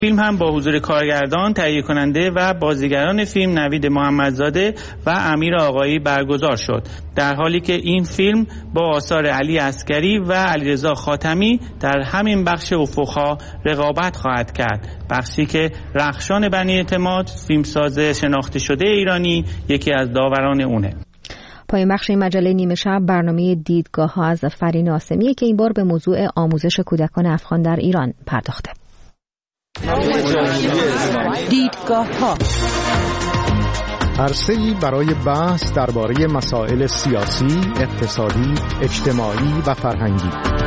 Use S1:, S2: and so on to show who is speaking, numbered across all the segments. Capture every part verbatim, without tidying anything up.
S1: فیلم هم با حضور کارگردان، تهیه کننده و بازیگران فیلم نوید محمدزاده و امیر آقایی برگزار شد، در حالی که این فیلم با آثار علی عسگری و علیرضا خاتمی در همین بخش افق‌ها رقابت خواهد کرد. بخشی که رخشان بنی اعتماد، فیلمساز شناخته شده ایرانی، یکی از داوران اونه.
S2: پایان بخش این مجله نیمه شب برنامه دیدگاه ها از فرین آسمیه که این بار به موضوع آموزش کودکان افغان در ایران پرداخته.
S3: دیدگاه ها
S4: عرصه‌ای برای بحث درباره مسائل سیاسی، اقتصادی، اجتماعی و فرهنگی.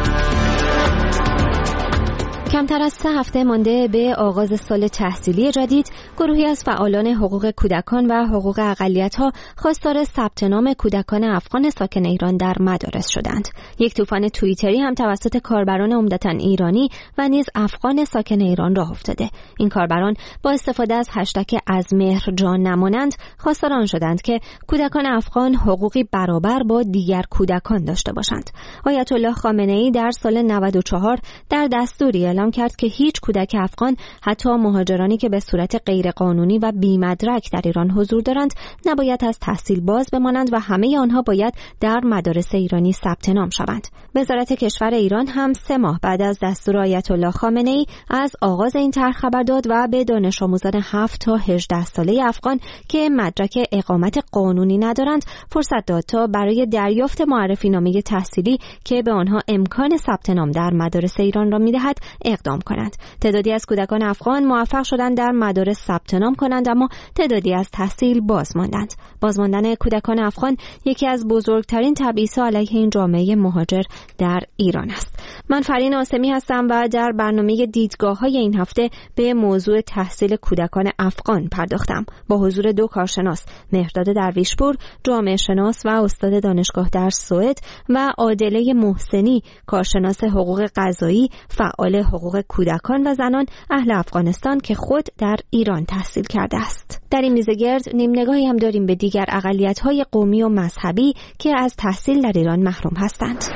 S2: کمتر از سه هفته مانده به آغاز سال تحصیلی جدید، گروهی از فعالان حقوق کودکان و حقوق اقلیت‌ها خواستار ثبت نام کودکان افغان ساکن ایران در مدارس شدند. یک طوفان توییتری هم توسط کاربران عمدتاً ایرانی و نیز افغان ساکن ایران راه افتاده. این کاربران با استفاده از هشتگ از مهر جان نمانند خواستار آن شدند که کودکان افغان حقوقی برابر با دیگر کودکان داشته باشند. آیت الله خامنه‌ای در سال نود و چهار در دستوری اعلام کرد که هیچ کودک افغان، حتی مهاجرانی که به صورت غیرقانونی و بی‌مدرک در ایران حضور دارند، نباید از تحصیل باز بمانند و همه آنها باید در مدارس ایرانی ثبت نام شوند. وزارت کشور ایران هم سه ماه بعد از دستور آیت الله خامنه‌ای از آغاز این طرح خبر داد و به دانش آموزان هفت تا هجده ساله افغان که مدرک اقامت قانونی ندارند فرصت داد تا برای دریافت معرفی نامه تحصیلی که به آنها امکان ثبت نام در مدارس ایران را می‌دهد اقدام کنند. تعدادی از کودکان افغان موفق شدند در مدارس ثبت نام کنند، اما تعدادی از تحصیل باز ماندند. بازماندن کودکان افغان یکی از بزرگترین تبعیض‌ها علیه این جامعه مهاجر در ایران است. من فرین آسمی هستم و در برنامه دیدگاه‌های این هفته به موضوع تحصیل کودکان افغان پرداختم با حضور دو کارشناس، مهرداد درویشپور، جامعه شناس و استاد دانشگاه در سوئد، و عادله محسنی، کارشناس حقوق قضایی، فعال حقوق کودکان و زنان اهل افغانستان که خود در ایران تحصیل کرده است. در این میزگرد نیم نگاهی هم داریم به دیگر اقلیت‌های قومی و مذهبی که از تحصیل در ایران محروم هستند.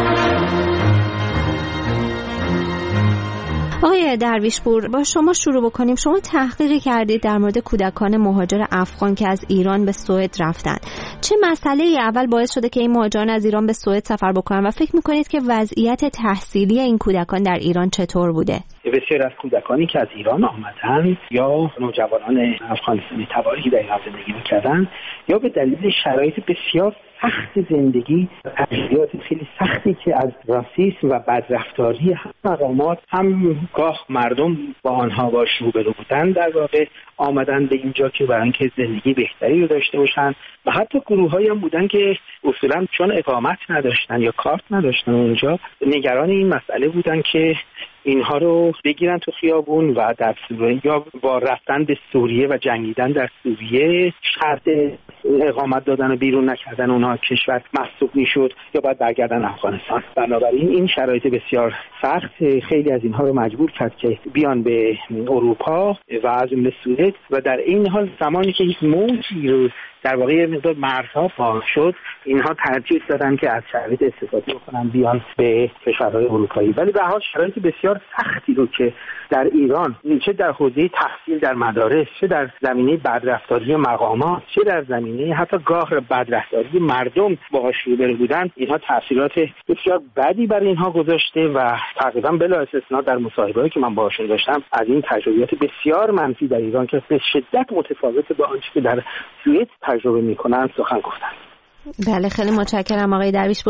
S2: آقای درویشپور، با شما شروع بکنیم. شما تحقیقی کردید در مورد کودکان مهاجر افغان که از ایران به سوئد رفتن. چه مسئله‌ای اول باعث شده که این مهاجران از ایران به سوئد سفر بکنن و فکر می‌کنید که وضعیت تحصیلی این کودکان در ایران چطور بوده؟
S5: بسیار از کودکانی که از ایران آمدن یا نوجوانان افغانستانی تباری که در ایران زندگی می‌کردن، یا به دلیل شرایط بسیار سخت زندگی و تجربیات خیلی سختی که از راسیسم و بدرفتاری هم مقامات هم گاه مردم با آنها باش روبرو بودن، در واقع آمدن به اینجا که برای اینکه زندگی بهتری رو داشته باشن. و حتی گروه‌هایی هم بودن که اصولاً چون اقامت نداشتن یا کارت نداشتن اونجا، نگران این مسئله بودن که اینها رو بگیرن تو خیابون و در سوریه یا با رفتن به سوریه و جنگیدن در سوریه شرط اقامت دادن و بیرون نکردن اونها کشور مسدود میشد یا باید برگردن افغانستان. بنابراین این شرایط بسیار سخت خیلی از اینها رو مجبور کرد که بیان به اروپا و از جمله سوئد، و در این حال زمانی که هیچ موجی رو در واقع یه مقدار مرزها باز شد، اینها ترجیح دادن که از شرایط استفاده بکنن بیان به کشورهای اروپایی. ولی به هر حال شرایط بسیار سختی رو که در ایران، چه در حوزه تحصیل در مدارس، چه در زمینه بدرفتاری مقامات، چه در زمینه حتی گاه بدرفتاری مردم باهاش روبرو بودن، اینها تاثیرات بسیار بدی بر اینها گذاشته و تقریبا بلا استثنا در مصاحبه‌ای که من باهاشون داشتم از این تجربیات بسیار منفی در ایران که به شدت متفاوت با آنچه که در سوئد تجربه میکنن سخن گفتن.
S2: بله، خیلی متشکرم آقای درویشپور.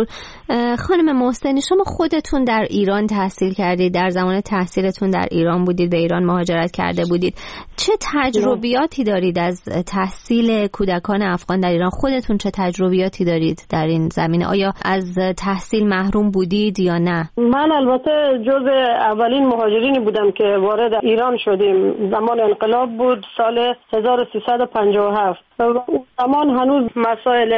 S2: خانم محسنی، شما خودتون در ایران تحصیل کردید، در زمان تحصیلتون در ایران بودید، به ایران مهاجرت کرده بودید. چه تجربیاتی دارید از تحصیل کودکان افغان در ایران؟ خودتون چه تجربیاتی دارید در این زمینه؟ آیا از تحصیل محروم بودید یا نه؟
S6: من البته جز اولین مهاجرینی بودم که وارد ایران شدیم. زمان انقلاب بود، سال هزار و سیصد و پنجاه و هفت. اون زمان هنوز مسائل خاص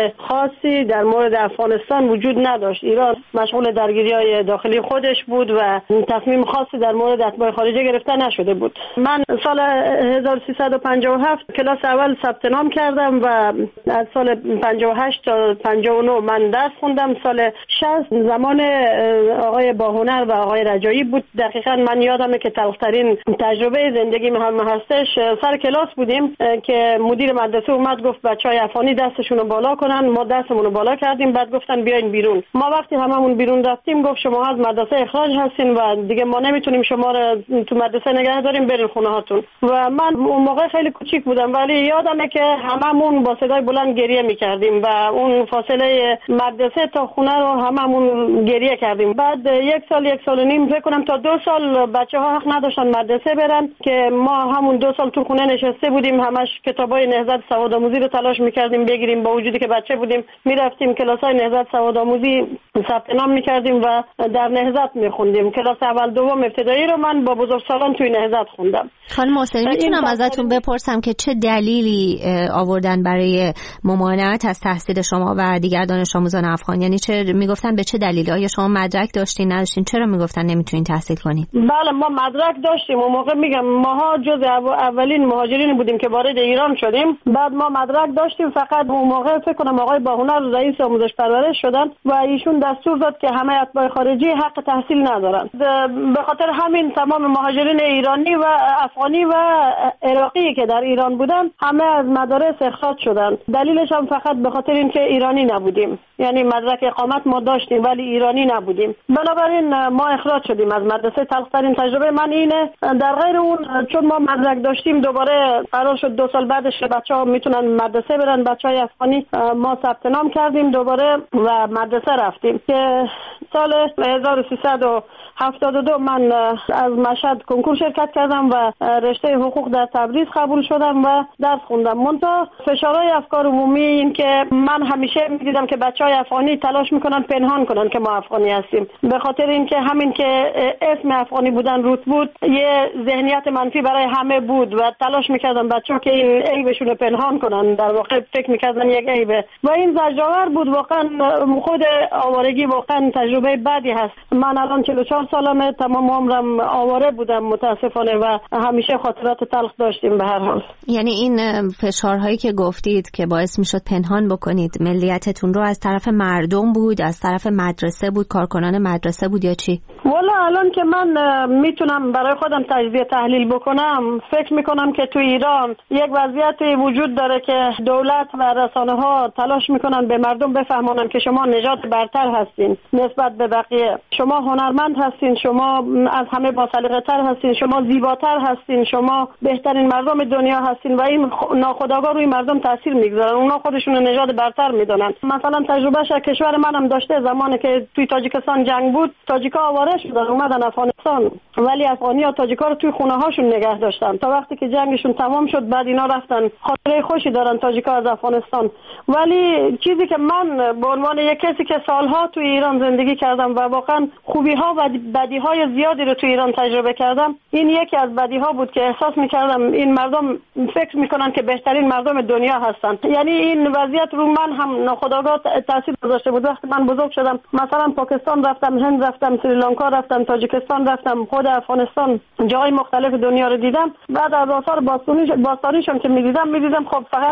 S6: خاصی در مورد افغانستان وجود نداشت. ایران مشغول درگیری‌های داخلی خودش بود و تصمیم خاصی در مورد اتباع خارجی گرفته نشده بود. من سال هزار و سیصد و پنجاه و هفت کلاس اول ثبت نام کردم و از سال پنجاه و هشت تا پنجاه و نه من درس خوندم. سال شصت زمان آقای باهنر و آقای رجایی بود. دقیقاً من یادمه که تلخترین تجربه زندگی هم هستش. سر کلاس بودیم که مدیر مدرسه اومد گفت بچهای افغانی دستشون رو بالا کنن. ما دستمون رو بالا کردیم. بعد گفتن بیاین بیرون. ما وقتی هممون بیرون رفتیم گفت شما از مدرسه اخراج هستین و دیگه ما نمیتونیم شما رو تو مدرسه نگه داریم، برین خونه هاتون. و من اون موقع خیلی کوچیک بودم ولی یادمه که هممون با صدای بلند گریه میکردیم و اون فاصله مدرسه تا خونه رو هممون گریه کردیم. بعد یک سال یک سال و نیم فکر کنم تا دو سال بچه‌ها حق نداشتن مدرسه برن که ما همون دو سال تو خونه نشسته بودیم. همش کتابای نهضت سوادآموزی رو تلاش میکردیم بگیریم. با وجودی که بچه بودیم میرفتیم کلاسای نهضت سوادآموزی ثبت نام میکردیم و در نهضت میخوندیم. کلاس اول دوم ابتدایی رو من با بزرگسالان توی نهضت خوندم.
S2: خانم محسنی میتونم ازتون بپرسم که چه دلیلی آوردن برای ممانعت از تحصیل شما و دیگر دانش آموزان افغان؟ یعنی چه میگفتن به چه دلیلی؟ آیا شما مدرک داشتین نداشتین؟ چرا میگفتن نمیتونین تحصیل کنین؟
S6: بله ما مدرک داشتیم. اون موقع میگم ماها جز اولین مهاجرین بودیم که وارد ایران شدیم. بعد ما مدرک داشتیم. فقط اون موقع فکر کنم آقای باهنر رئیس آموزش پرورش شدن و ایشون دستور داد که همه اتباع خارجی حق تحصیل ندارن. به خاطر همین تمام مهاجرین ایرانی و افغانی و عراقی که در ایران بودن همه از مدارس اخراج شدن. دلیلش هم فقط به خاطر اینکه ایرانی نبودیم. یعنی مدرک اقامت ما داشتیم ولی ایرانی نبودیم. بنابراین ما اخراج شدیم از مدرسه. تلخترین تجربه من اینه. در غیر اون چون ما مدرک داشتیم دوباره قرار شد دو سال بعدش بچه‌ها میتونن مدرسه برن. بچه‌های افغانی ما ثبت نام کردیم دوباره و مدرسه رفتیم که سال هزار و سیصد و هفتاد و دو من از مشهد کنکور شرکت کردم و رشته حقوق در تبریز قبول شدم و درس خوندم. منتها فشارهای افکار عمومی این که من همیشه می‌دیدم که بچه‌های افغانی تلاش میکنن پنهان کنن که ما افغانی هستیم. به خاطر اینکه همین که اسم افغانی بودن روت بود یه ذهنیت منفی برای همه بود و تلاش میکردن بچه‌ها که این عیبشون رو پنهان کنن. در واقع فکر میکردن یک عیبه و این زجرآور بود. واقعا خود آوارگی واقعا تجربه بدی هست. من الان چهل و چهار سالمه. تمام عمرم آواره بودم متاسفانه و همیشه خاطرات تلخ داشتیم. به هر حال
S2: یعنی این فشارهایی که گفتید که باعث میشد پنهان بکنید ملیتتون رو از طرف مردم بود، از طرف مدرسه بود، کارکنان مدرسه بود یا چی؟
S6: والا الان که من میتونم برای خودم تجزیه تحلیل بکنم فکر میکنم که تو ایران یک وضعیتی وجود داره که دولت و رسانه ها تلاش میکنن به مردم بفهمونن که شما نژاد برتر هستین نسبت به بقیه، شما هنرمند هستین، شما از همه با سلیقه تر هستین، شما زیباتر هستین، شما بهترین مردم دنیا هستین و این ناخودآگاه روی مردم تاثیر میگذارن. اونا خودشون رو نژاد برتر میدونن. مثلا تجربه ش کشور منم داشته. زمانی که توی تاجیکستان جنگ بود تاجیکا آواره شدن اومدن افغانستان ولی افغانی‌ها تاجیکا رو توی خونه هاشون نگه داشتن تا وقتی که جنگشون تمام شد. بعد اینا رفتن. خاطره خوشی دارن تاجیکا از افغانستان. ولی چیزی که من به عنوان یک کسی که سالها توی ایران زندگی کردم و واقعا خوبی‌ها و بدی‌های زیادی رو توی ایران تجربه کردم، این یکی از بدی‌ها بود که احساس می‌کردم این مردم فکر می‌کنن که بهترین مردم دنیا هستن. یعنی این وضعیت رو من هم ناخودآگاه تاثیر گذاشته بود. وقتی من بزرگ شدم مثلا پاکستان رفتم، هند رفتم، سریلانکا رفتم، تاجیکستان رفتم، خود افغانستان، جای مختلف دنیا رو دیدم. بعد از آثار باستانیش باستانیشون که می‌دیدم می‌دیدم خب فقط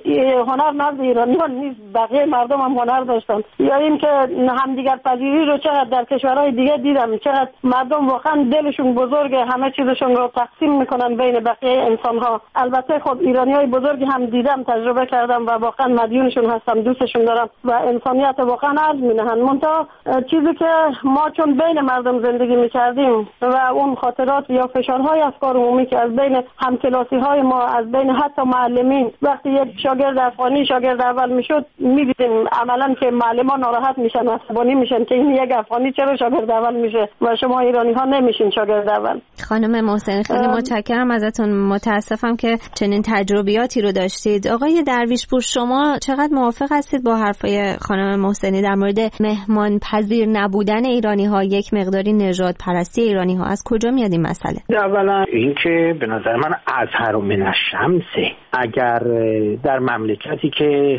S6: هنر نزد ایرانیان نیست، بقیه مردم هم هنر داشتن. یا این که همدیگر پذیری رو چقدر در کشورهای دیگه دیدم، چقدر مردم واقعا دلشون بزرگه، همه چیزشون رو تقسیم میکنن بین بقیه انسان‌ها. البته خب ایرانیای بزرگی هم دیدم، تجربه کردم و واقعا مدیونشون هستم، دوستشون دارم و انسانیت واقعا ارج می‌نهن. منتها چیزی که ما چون بین مردم زندگی می‌کردیم و اون خاطرات یا فشارهای افکار عمومی که از بین همکلاسی‌های ما، از بین حتی معلمین، وقتی یک شاگرد افغانی شاگرد اول میشد می‌دیدیم عملاً که معلمان ناراحت میشن، عصبانی میشن که این یک افغانی چرا شاگرد اول میشه و شما ایرانی‌ها نمیشین شاگرد اول.
S2: خانم محسنی خیلی متشکرم ازتون. متاسفم که چنین تجربیاتی رو داشتید. آقای درویشپور شما چقدر موافق هستید با حرفای خانم محسنی در مورد مهمان پذیر نبودن ایرانی‌ها، یک مقداری نژاد پرستی ایرانی‌ها؟ از کجا میاد این مسئله؟
S5: اولا اینکه به نظر من ازهر من الشمس، اگر در مملکتی که حتی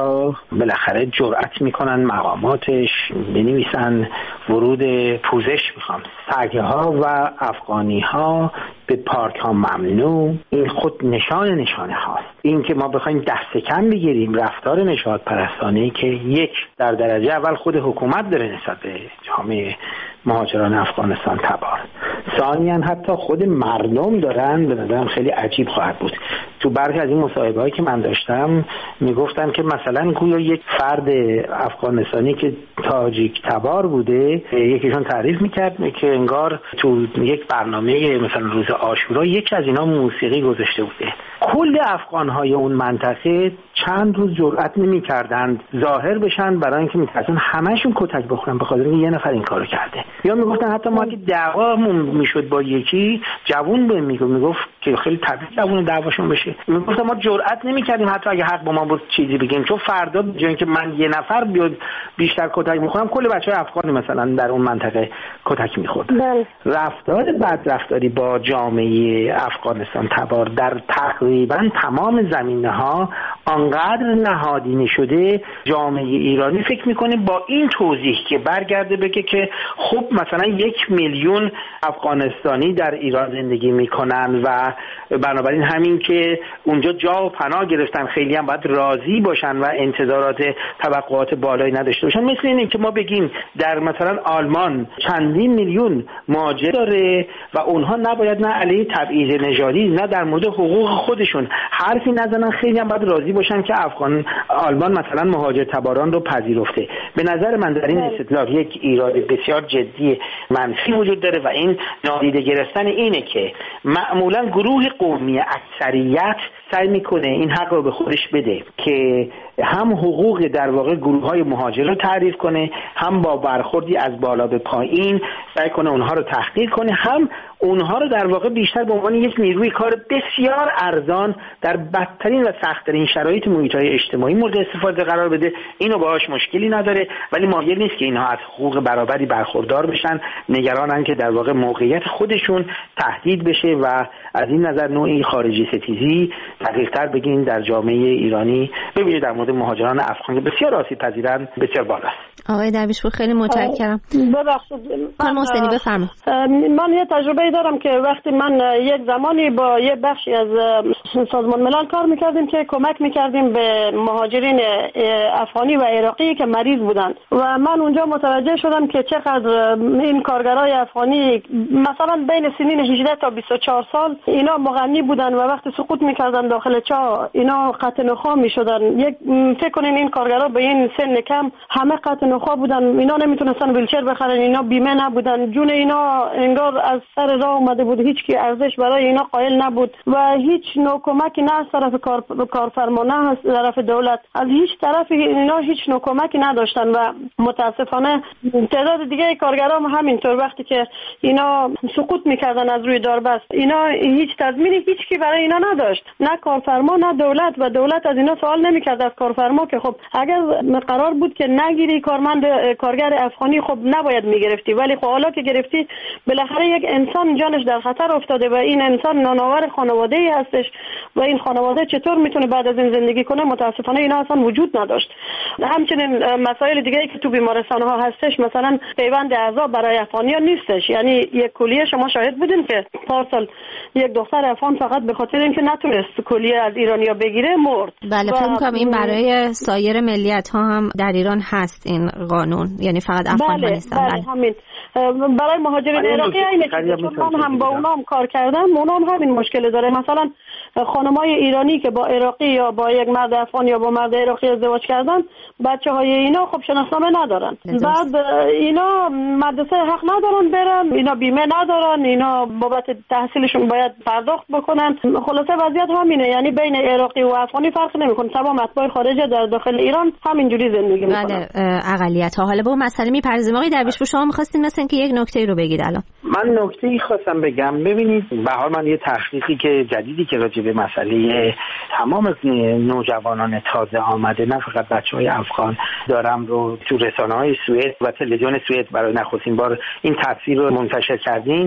S5: اینجا بالاخره جرأت میکنن مقاماتش بنویسن ورود پوزش میخوام سگه ها و افغانی ها به پارک ها ممنوع. این خود نشان نشانه هاست. این که ما بخوایم دست کم بگیریم رفتار نژاد پرستانه‌ای که یک در درجه اول خود حکومت داره نسبت به جامعه مهاجران افغانستان تبار، ثانیاً حتی خود مردم دارن، به نظرم خیلی عجیب خواهد بود. تو برخی از این مصاحبه‌هایی که من داشتم میگفتن که مثلا گویا یک فرد افغانستانی که تاجیک تبار بوده، یکیشون تعریف میکرد که انگار تو یک برنامه مثلا روز عاشورا یکی از اینا موسیقی گذاشته بوده. کل افغان‌های اون منطقه چند روز جرئت نمی‌کردند ظاهر بشن برای اینکه می‌ترسن همه‌شون کتک بخورن به خاطر اینکه یه نفر این کارو کرده. یا میگفتن حتی ما که دعوامون میشد با یکی جوون بهم میگفت میگفت که خیلی طبیعی جوون دعواشون بشه، میگفتن ما جرئت نمی‌کردیم حتی اگه حق با ما بود چیزی بگیم، چون فردا به جای اینکه من یه نفر بیاد بیشتر کتک می‌خورم کل بچه‌های افغان مثلا در اون منطقه کتک می‌خوردن. رفتار بد رفتاری با جامعه افغانستان تبار در تقریبا تمام زمینه‌ها آنقدر نهادینه شده، جامعه ایرانی فکر میکنه با این توضیح که برگرده بگه که خب مثلا یک میلیون افغانستانی در ایران زندگی میکنن و بنابراین همین که اونجا جا و پناه گرفتن خیلی هم باید راضی باشن و انتظارات توقعات بالایی نداشته باشن. مثل اینه که ما بگیم در مثلا آلمان چندین میلیون مهاجر داره و اونها نباید نه علیه تبعیض نژادی نه در مورد حقوق خودشون حرفی نزنن، خیلی هم باید راضی باشن که افغان آلمان مثلا مهاجر تباران رو پذیرفته. به نظر من در این استدلال یک ایراد بسیار جدی منفی وجود داره و این نادیده گرفتن اینه که معمولا گروه قومی اکثریت سعی میکنه این حق رو به خودش بده که هم حقوق در واقع گروه‌های مهاجر رو تعریف کنه، هم با برخوردی از بالا به پایین سعی کنه اونها رو تحقیر کنه، هم اونها رو در واقع بیشتر به عنوان یک نیروی کار بسیار ارزان در بدترین و سخت‌ترین شرایط محیط‌های اجتماعی مورد استفاده قرار بده. اینو باهاش مشکلی نداره، ولی مایل نیست که اینها از حقوق برابری برخوردار بشن. نگرانن که در واقع موقعیت خودشون تهدید بشه و از این نظر نوعی خارجی ستیزی دقیق‌تر بگین در جامعه ایرانی ببینید در مورد مهاجران افغان که بسیار آسیب پذیرن بسیار بالاست.
S2: آقای درویشپور خیلی متشکرم.
S6: ببخشید
S2: خانم محسنی بفرمایید.
S6: من یه تجربه دارم که وقتی من یک زمانی با یه بخشی از سازمان ملل کار میکردیم که کمک میکردیم به مهاجرین افغانی و عراقی که مریض بودند و من اونجا متوجه شدم که چقدر این کارگرای افغانی مثلا بین سنین هجده تا بیست و چهار سال اینا مغنی بودن و وقتی سقوط میکردن داخل چاه اینا قطع نخا میشدن. یک فکر کنین این کارگرا به این سن کم همه قطع نخا بودن، اینا نمیتونستن ویلچر بخرن، اینا بیمه نبودن، جون اینا انگار از سر راه اومده بود، هیچ کی ارزش برای اینا قائل نبود و هیچ نوع کمکی نه از طرف کار کارفرما نه از طرف دولت، از هیچ طرفی اینا هیچ نوع کمکی نداشتن و متاسفانه تعداد دیگه کارگرا هم همینطور وقتی که اینا سقوط میکردن از روی داربست اینا هیچ تضمینی هیچ کی برای اینا نداشت، نه کارفرما نه دولت و دولت از اینا سوال نمیکرد از کارفرما که خب اگر قرار بود که نگیری کارمند کارگر افغانی خب نباید میگرفتی، ولی خب حالا که گرفتی بالاخره یک انسان جانش در خطر افتاده و این انسان نانآور خانواده‌ای هستش و این خانواده چطور میتونه بعد از این زندگی کنه؟ متاسفانه اینا اصلا وجود نداشت. همچنین مسائل دیگه‌ای که تو بیمارستان‌ها هستش مثلا پیوند اعضا برای افغانی‌ها نیستش، یعنی یک کلیه شما شاهد بودین که پارسال یک دختر افغان فقط به خاطر اینکه نتونست کلیه از ایرانی‌ها بگیره مرد.
S2: بله فکر می‌کنم این برای سایر ملیت‌ها هم در ایران هست این قانون، یعنی فقط افغان‌ها
S6: بله،
S2: نیستن.
S6: بله همین برای مهاجرین عراقی اینه که من هم با اونام کار کردم، اونام همین مشکل داره. مثلا خانمای ایرانی که با عراقی یا با یک مرد افغان یا با مرد عراقی ازدواج کردن بچه‌های اینا خب شناسنامه ندارن، بعد اینا مدرسه حق ندارن برن، اینا بیمه ندارن، اینا بابت تحصیلشون باید پرداخت بکنن. خلاصه وضعیت همینه، یعنی بین عراقی و افغانی فرق نمیکنه، تمام اتباع خارجه در داخل ایران همینجوری زندگی میکنن.
S2: بله اقلیت‌ها. حالا به اون مسئله میپردازیم. آقای درویشپور شما می‌خواستین مثلا که یک نکته رو بگید الان.
S5: من نکته‌ای خواستم بگم. ببینید به هر من یه تحقیقی که جدیدی که راجع به مسئله تمام نوجوانان تازه آمده نه فقط بچه‌های افغان دارم رو تو رسانه‌های سوئد و تلویزیون سوئد برای نخستین بار این تصویر رو منتشر کردیم.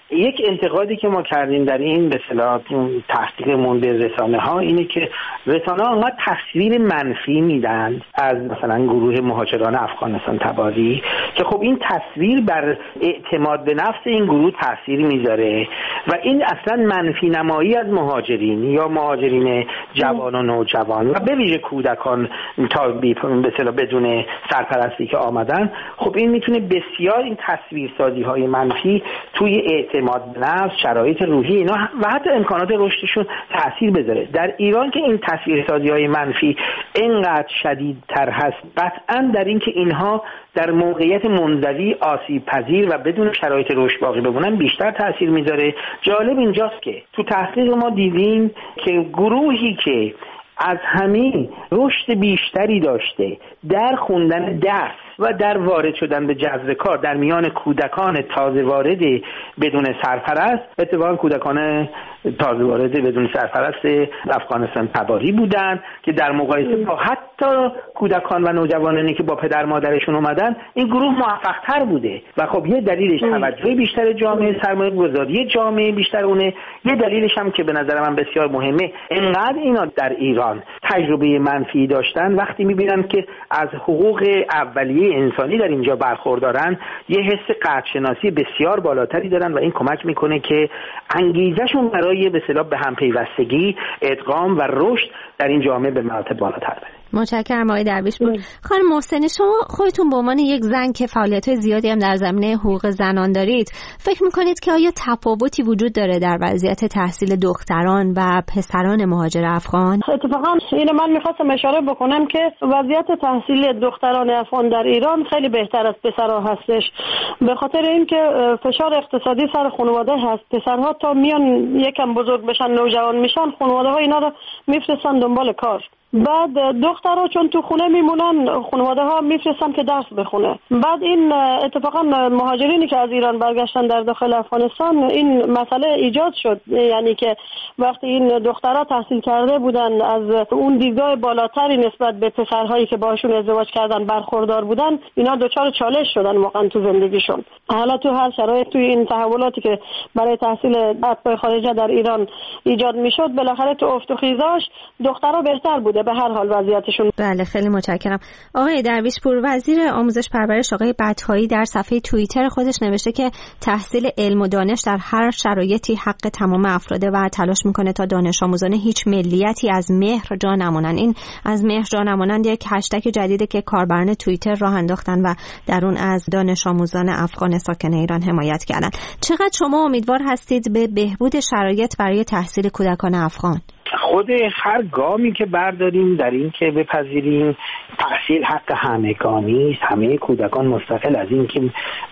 S5: یک انتقادی که ما کردیم در این به اصطلاح تحقیقمون به رسانه ها اینه که رسانه ها انقدر تصویر منفی میدن از مثلا گروه مهاجران افغانستان تباری که خب این تصویر بر اعتماد به نفس این گروه تاثیر میذاره و این اصلا منفی نمایی از مهاجرین یا مهاجرین جوان و نوجوان و به ویژه کودکان تا به اصطلاح بدون سرپرستی که آمدن، خب این میتونه بسیار این تصویرسازی های منفی توی اعتماد به نفس، شرایط روحی اینا و حتی امکانات رشدشون تاثیر بذاره. در ایران که این تصویرسازی های منفی اینقدر شدیدتر هست، قطعا در این که اینها در موقعیت منزوی، آسیب پذیر و بدون شرایط رشد باقی بمونن بیشتر تاثیر میذاره. جالب اینجاست که تو تحقیق ما دیدیم که گروهی که از همه رشد بیشتری داشته در خوندن درس و در وارد شدن به جذب کار در میان کودکان تازه وارد بدون سرپرست، اتفاقا کودکان تازه وارد بدون سرپرست افغانستان تباری بودن که در مقایسه با حتی کودکان و نوجوانانی که با پدر مادرشون اومدن این گروه موفق تر بوده و خب یه دلیلش توجه بیشتر جامعه، سرمایه گذاری جامعه بیشتر اونه. یه دلیلش هم که به نظر من بسیار مهمه، اینقدر اینا در ایران تجربه منفی داشتن، وقتی میبینن که از حقوق اولیه انسانی در اینجا برخوردارن یه حس قدرشناسی بسیار بالاتری دارن و این کمک میکنه که انگیزشون برای به اصطلاح به هم پیوستگی، ادغام و رشد در این جامعه به مراتب بالاتر بره.
S2: متشکرم آقای درویش پور. خانم محسنی، شما خودتون به عنوان یک زن که فعالیت‌های زیادی هم در زمینه حقوق زنان دارید، فکر می‌کنید که آیا تفاوتی وجود داره در وضعیت تحصیل دختران و پسران مهاجر افغان؟
S6: اتفاقا اینو من می‌خواستم اشاره بکنم که وضعیت تحصیلی دختران افغان در ایران خیلی بهتر از پسرها هستش، به خاطر اینکه فشار اقتصادی سر خانواده هست. پسرها تا میان یکم بزرگ بشن، نوجوان میشن، خانواده‌ها اینا رو میفرستن دنبال کار. بعد دخترها چون تو خونه میمونن، خانواده ها میفرستن که درس بخونه. بعد این اتفاقا مهاجرینی که از ایران برگشتن در داخل افغانستان این مسئله ایجاد شد، یعنی که وقتی این دخترها تحصیل کرده بودن از اون دیدگاه بالاتری نسبت به پسرهایی که باشون ازدواج کردن برخوردار بودن، اینا دچار چالش شدن واقعا تو زندگیشون. حالا تو هر شرایط توی این تحولاتی که برای تحصیل اتباع خارجه در ایران ایجاد میشد، بالاخره تو افت و خیزاش دخترها بهتر بود به هر حال وضعیتشون.
S2: بله، خیلی متشکرم. آقای درویش پور، وزیر آموزش پرورش آقای بطحایی در صفحه توییتر خودش نوشته که تحصیل علم و دانش در هر شرایطی حق تمام افراده و تلاش میکنه تا دانش آموزان هیچ ملیتی از مهر جا نمونن. این از مهر جا نمونن یک هشتگ جدیده که کاربران توییتر راه انداختن و در اون از دانش آموزان افغان ساکن ایران حمایت کردن. چقدر شما امیدوار هستید به بهبود شرایط برای تحصیل کودکان افغان؟
S5: خود هر گامی که برداریم در این که بپذیریم تحصیل حق همگانی است، همه کودکان مستقل از این که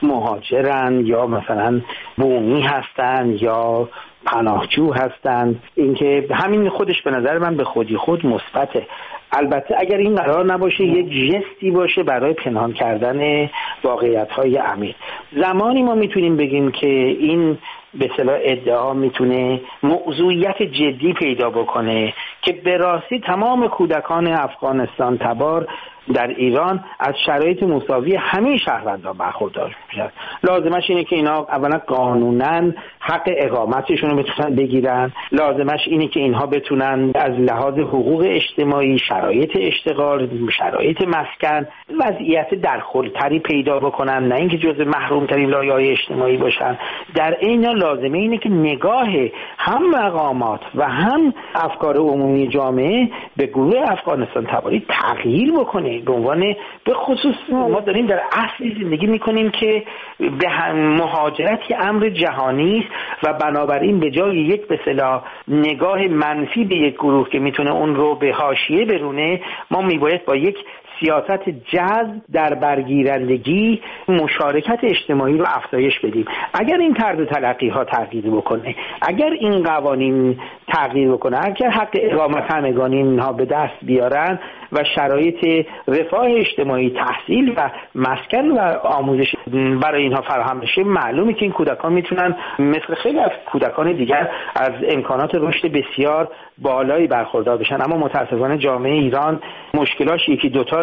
S5: مهاجرن یا مثلا بومی هستن یا پناهجو هستن، اینکه همین خودش به نظر من به خودی خود مثبته. البته اگر این قرار نباشه یک جستی باشه برای پنهان کردن واقعیت‌های عمیق، زمانی ما میتونیم بگیم که این به اصطلاح ادعا میتونه موضوعیت جدی پیدا بکنه که به راستی تمام کودکان افغانستان تبار در ایران از شرایط مساوی همه شهروندان برخوردار میشن. لازمش اینه که اینا اولا قانونا حق اقامتشون رو بتونن بگیرن، لازمش اینه که اینها بتونن از لحاظ حقوق اجتماعی، شرایط اشتغال، شرایط مسکن وضعیت درخورتری پیدا بکنن، نه اینکه جزء محرومترین لایه‌های اجتماعی باشن. در این لازمه اینه که نگاه هم مقامات و هم افکار عمومی جامعه به گروه افغانستان تباری تغییر بکنه. به عنوان به خصوص ما داریم در عصری زندگی میکنیم که به مهاجرت یه امر جهانی است و بنابراین به جای یک به اصطلاح نگاه منفی به یک گروه که میتونه اون رو به حاشیه برونه، ما میباید با یک سیاست جذب در برگیرندگی مشارکت اجتماعی رو افزایش بدیم. اگر این طرز تلقی ها تغییر بکنه، اگر این قوانین تغییر بکنه، اگر حق اقامت همگانی اینها به دست بیارن و شرایط رفاه اجتماعی، تحصیل و مسکن و آموزش برای اینها فراهم بشه، معلومه که این کودکان میتونن مثل خیلی از کودکان دیگر از امکانات رشد بسیار بالایی برخوردار بشن. اما متاسفانه جامعه ایران مشکلاش یکی دوتا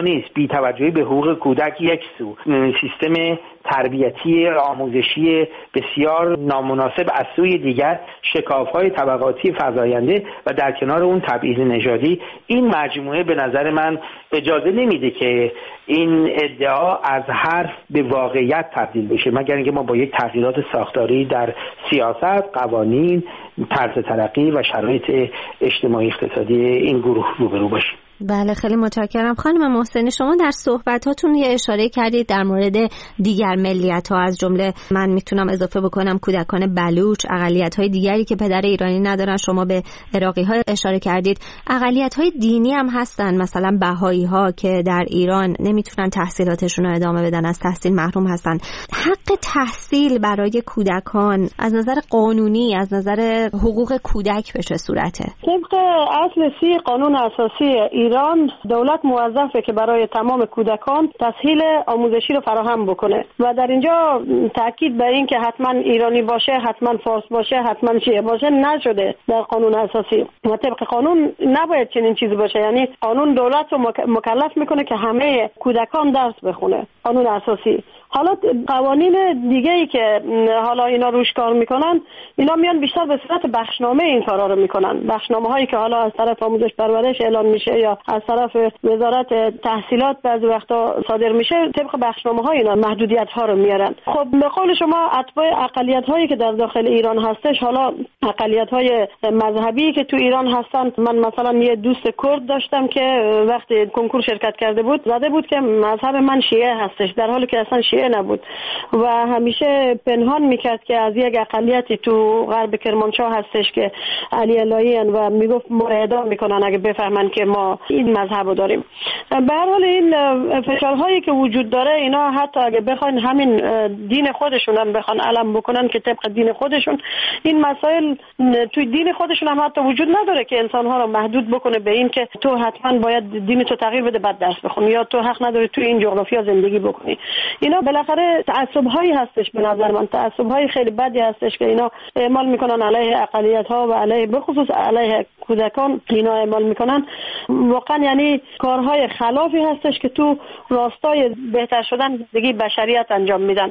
S5: نیست. بی‌توجهی به حقوق کودک یک سو، سیستم تربیتی آموزشی بسیار نامناسب از سوی دیگر، شکاف‌های طبقاتی فزاینده و در کنار اون تبعیض نژادی، این مجموعه به نظر من اجازه نمیده که این ادعا از حرف به واقعیت تبدیل بشه، مگر اینکه ما با یک تغییرات ساختاری در سیاست، قوانین، طرز ترقی و شرایط اجتماعی اقتصادی این گروه روبرو باشیم.
S2: بله، خیلی متشکرم. خانم محسنی، شما در صحبتاتون یه اشاره کردید در مورد دیگر ملیت‌ها، از جمله من میتونم اضافه بکنم کودکان بلوچ، اقلیت‌های دیگری که پدر ایرانی ندارن. شما به عراقی‌ها اشاره کردید. اقلیت‌های دینی هم هستن، مثلا بهائی‌ها که در ایران نمیتونن تحصیلاتشون رو ادامه بدن، از تحصیل محروم هستن. حق تحصیل برای کودکان از نظر قانونی، از نظر حقوق کودک به چه صورته؟
S6: طبق اصل سی قانون اساسی ایران، دولت موظفه که برای تمام کودکان تسهیل آموزشی رو فراهم بکنه و در اینجا تاکید بر این که حتما ایرانی باشه، حتما فارس باشه، حتما شیعه باشه نشده در قانون اساسی و طبق قانون نباید چنین چیزی باشه. یعنی قانون دولت رو مکلف میکنه که همه کودکان درس بخونه، قانون اساسی. حالا قوانین دیگه ای که حالا اینا روش کار میکنن، اینا میان بیشتر به صورت بخشنامه این کارا رو میکنن. بخشنامه هایی که حالا از طرف آموزش پرورش اعلان میشه یا از طرف وزارت تحصیلات بعضی وقتا صادر میشه، طبق بخشنامه ها اینا محدودیت ها رو میارن. خب به قول شما اتباع اقلیت هایی که در داخل ایران هستش، حالا اقلیت های مذهبی که تو ایران هستن، من مثلا یه دوست کرد داشتم که وقتی کنکور شرکت کرده بود زده بود که مذهب من شیعه هستش، در حالی که اصلا شیعه نبود و همیشه پنهان میکرد که از یک اقلیتی تو غرب کرمانشاه هستش که علی اللهی و میگفت ما اعدام میکنن اگه بفهمن که ما این مذهب رو داریم. به هر حال این فشارهایی که وجود داره، اینا حتی اگه بخواین همین دین خودشون هم بخوان علم بکنن که طبق دین خودشون، این مسائل توی دین خودشون هم حتی وجود نداره که انسانها رو محدود بکنه به این که تو حتما باید دین تو تغییر بده بعد درس بخونی یا تو حق نداری توی این جغرافیا زندگی بکنی. اینا بالاخره تعصب‌هایی هستش، به نظر من تعصب‌های خیلی بدی هستش که اینا اعمال میکنن علیه اقلیت‌ها و علیه به خصوص علیه کودکان اینا اعمال میکنن. واقعا یعنی کارهای خلافی هستش که تو راستای بهتر شدن زندگی بشریت انجام میدن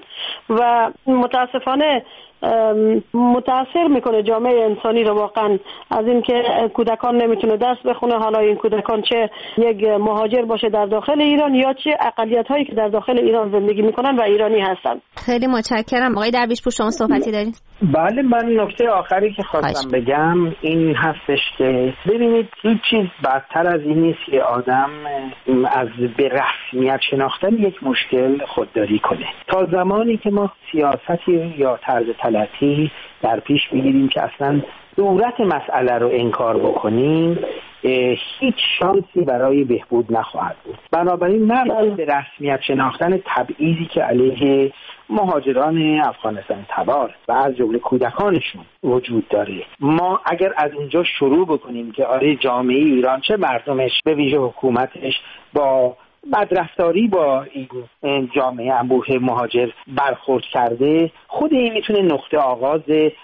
S6: و متاسفانه متاثر میکنه جامعه انسانی رو واقعا از این که کودکان نمیتونه درس بخونه. حالا این کودکان چه یک مهاجر باشه در داخل ایران یا چه اقلیت هایی که در داخل ایران زندگی میکنن و ایرانی هستن.
S2: خیلی متشکرم. آقای درویشپور شما صحبتی دارید؟
S5: بله، من نکته آخری که خواستم بگم این هستش که ببینید هیچ چیز بدتر از این نیست که آدم از به رسمیت شناختن یک مشکل خودداری کنه. تا زمانی که ما سیاستی یا طرز تلقی در پیش بگیریم که اصلا صورت مسئله رو انکار بکنیم، هیچ شانسی برای بهبود نخواهد بود. بنابراین نه به رسمیت شناختن تبعیضی که علیه مهاجران افغانستان تبار و از جمله کودکانشون وجود داره، ما اگر از اینجا شروع بکنیم که آره جامعه ایران چه مردمش به ویژه حکومتش با بدرفتاری با این جامعه انبوه مهاجر برخورد کرده، خود این میتونه نقطه آغاز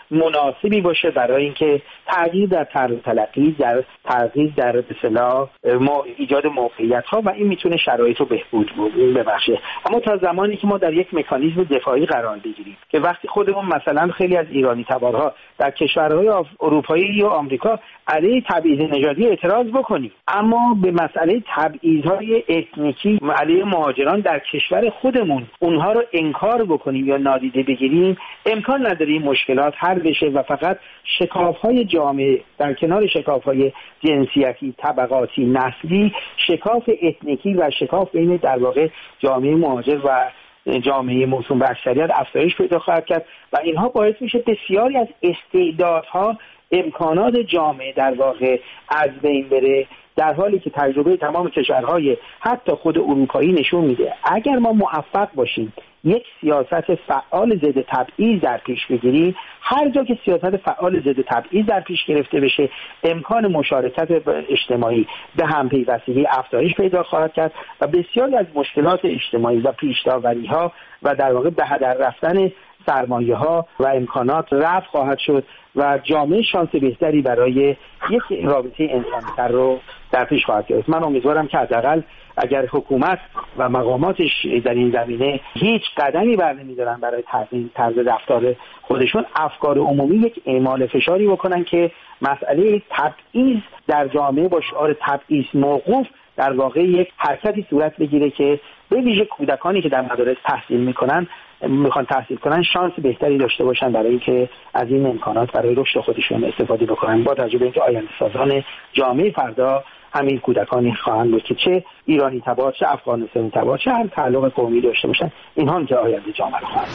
S5: مناسبی باشه برای اینکه تغییر در طرز تلقی، در تغییر در به اصطلاح ایجاد موقعیت ها و این میتونه شرایط رو بهبود ببخشه. اما تا زمانی که ما در یک مکانیزم دفاعی قرار بگیریم که وقتی خودمون مثلا خیلی از ایرانی تبارها در کشورهای اروپایی یا آمریکا علیه تبعیض نژادی اعتراض بکنیم، اما به مسئله تبعیض‌های etniki علیه مهاجران در کشور خودمون اونها رو انکار بکنیم یا نادیده بگیریم، امکان نداره این مشکلات حل بشه و فقط شکاف‌های جامعه در کنار شکاف‌های جنسیتی، طبقاتی، نسلی، شکاف etniki و شکاف بین در واقع جامعه مهاجر و جامعه موسوم به اکثریت افزایش پیدا خواهد کرد و اینها باعث میشه بسیاری از استعدادها، امکانات جامعه در واقع از بین بره، در حالی که تجربه تمام کشورهای حتی خود اروپایی نشون میده اگر ما موفق باشیم یک سیاست فعال ضد تبعیض در پیش بگیریم، هر جا که سیاست فعال ضد تبعیض در پیش گرفته بشه امکان مشارکت اجتماعی به همپیوستگی افزایش پیدا خواهد کرد و بسیاری از مشکلات اجتماعی و پیش‌داوری‌ها و در واقع به هدر رفتن سرمایه ها و امکانات رفع خواهد شد و جامعه شانس بهتری برای یک رابطه انسانی‌تر رو در پیش خواهد گرفت. من امیدوارم که حداقل اگر حکومت و مقاماتش در این زمینه هیچ قدمی بر نمی‌دارن برای تغییر طرز رفتار خودشون، افکار عمومی یک اعمال فشاری بکنن که مسئله تبعیض در جامعه با شعار تبعیض موقوف در واقع یک حرکتی صورت بگیره که به ویژه کودکانی که در مدارس تحصیل میکنن میخوان تحصیل کنن شانس بهتری داشته باشن برای اینکه از این امکانات برای رشد خودشون استفاده بکنن، با توجه به اینکه آینده سازان جامعه فردا همین کودکانی خواهند بود که چه ایرانی تبار، چه افغانستانی تبار، چه هر تعلق قومی داشته باشن، اینها که آینده جامعه خواهند.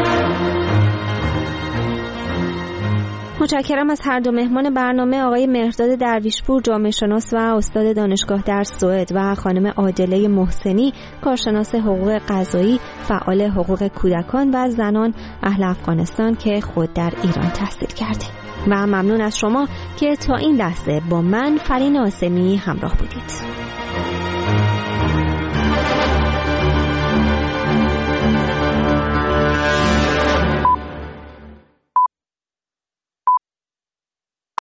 S2: متشکرم از هر دو مهمان برنامه، آقای مهرداد درویشپور جامعه شناس و استاد دانشگاه در سوئد و خانم عادله محسنی کارشناس حقوق قضایی، فعال حقوق کودکان و زنان اهل افغانستان که خود در ایران تحصیل کرده. و ممنون از شما که تا این لحظه با من فرین آسمی همراه بودید.